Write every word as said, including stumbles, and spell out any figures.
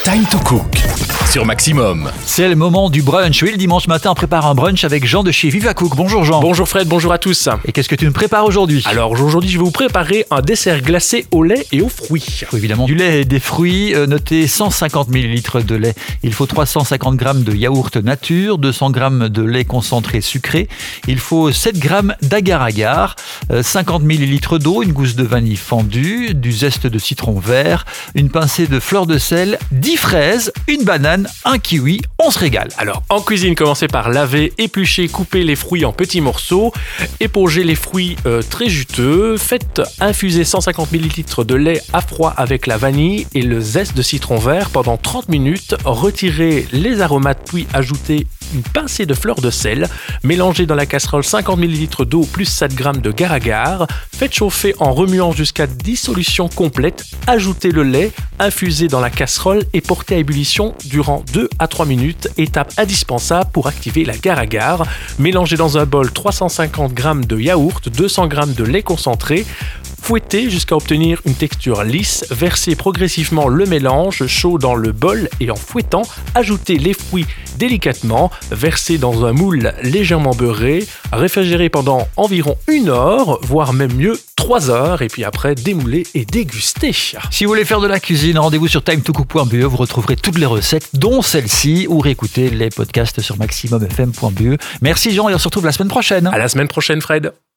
Time to Cook sur Maximum. C'est le moment du brunch. Oui, le dimanche matin, on prépare un brunch avec Jean de chez Viva Cook. Bonjour Jean. Bonjour Fred, bonjour à tous. Et qu'est-ce que tu me prépares aujourd'hui? Alors aujourd'hui, je vais vous préparer un dessert glacé au lait et aux fruits. Il faut évidemment du lait et des fruits. Euh, notez cent cinquante millilitres de lait. Il faut trois cent cinquante grammes de yaourt nature, deux cents grammes de lait concentré sucré. Il faut sept grammes d'agar-agar, euh, cinquante millilitres d'eau, une gousse de vanille fendue, du zeste de citron vert, une pincée de fleur de sel, dix fraises, une banane, un kiwi. On se régale. Alors en cuisine, commencez par laver, éplucher, couper les fruits en petits morceaux, éponger les fruits euh, très juteux, faites infuser cent cinquante millilitres de lait à froid avec la vanille et le zeste de citron vert pendant trente minutes, retirez les aromates puis ajoutez une pincée de fleur de sel, mélangez dans la casserole cinquante millilitres d'eau plus sept grammes de agar-agar, faites chauffer en remuant jusqu'à dissolution complète, ajoutez le lait, infusez dans la casserole et portez à ébullition durant deux à trois minutes, étape indispensable pour activer l'agar-agar. Mélangez dans un bol trois cent cinquante grammes de yaourt, deux cents grammes de lait concentré, fouettez jusqu'à obtenir une texture lisse, versez progressivement le mélange chaud dans le bol et en fouettant, ajoutez les fruits délicatement, versez dans un moule légèrement beurré, réfrigérez pendant environ une heure, voire même mieux trois heures, et puis après démouler et déguster. Si vous voulez faire de la cuisine, rendez-vous sur time to cook point b e. Vous retrouverez toutes les recettes, dont celle-ci, ou réécoutez les podcasts sur maximum f m point b e. Merci Jean et on se retrouve la semaine prochaine. À la semaine prochaine Fred.